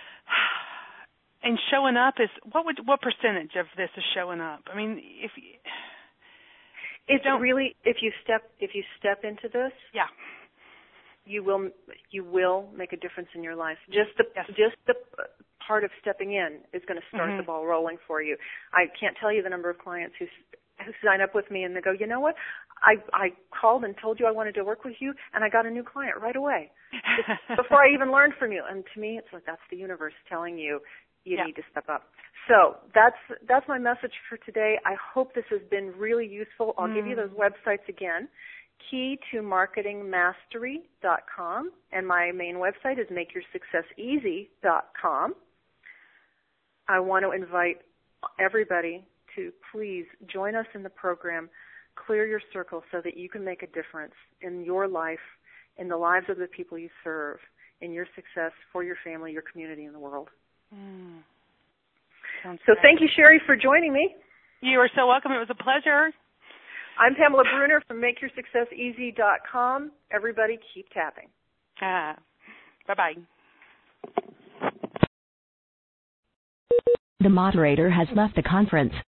and showing up is, what would what percentage of this is showing up? I mean, if you, it's really, if you step if you step into this, yeah, you will you will make a difference in your life. Just the yes. just the part of stepping in is going to start mm-hmm. the ball rolling for you. I can't tell you the number of clients who who sign up with me and they go, you know what, I I called and told you I wanted to work with you, and I got a new client right away before I even learned from you. And to me, it's like that's the universe telling you you yeah. need to step up. So that's that's my message for today. I hope this has been really useful. I'll mm. give you those websites again. Key to Marketing Mastery dot com, and my main website is Make Your Success Easy dot com. I want to invite everybody to please join us in the program, Clear Your Circle, so that you can make a difference in your life, in the lives of the people you serve, in your success for your family, your community, and the world. Mm. So great. Thank you, Sherry, for joining me. You are so welcome. It was a pleasure. I'm Pamela Bruner from Make Your Success Easy dot com. Everybody keep tapping. Ah. Bye-bye. The moderator has left the conference.